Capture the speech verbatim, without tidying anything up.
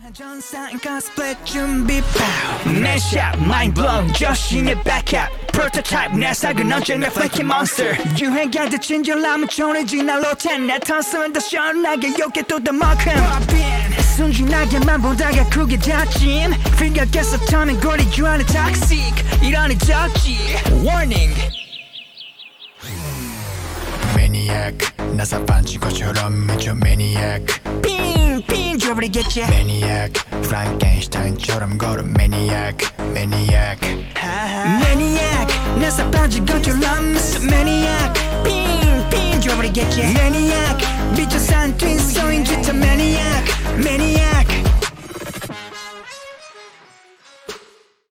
전사인 코스프레 준비 내샷 mind blown 저신의 backup prototype 내 sak은 언제나 flaky monster 유행가들 친절함은 전해지 날 로텐 내 턴스는 더 시원하게 욕해 또 더 만큼 순진하게만 보다가 크게 다짐 생각해서 타면 거리 주하는 toxic 이러니 적지 warning Maniac 나사 반친 것처럼 미쳐 Maniac 빙빙 줘버리겠지 Maniac Frankenstein처럼 걸어 Maniac Maniac Maniac 나사 반친 것처럼 미쳐 Maniac 빙빙 줘버리겠지 Maniac 미쳐 산 twin 소인 짓한 Maniac Maniac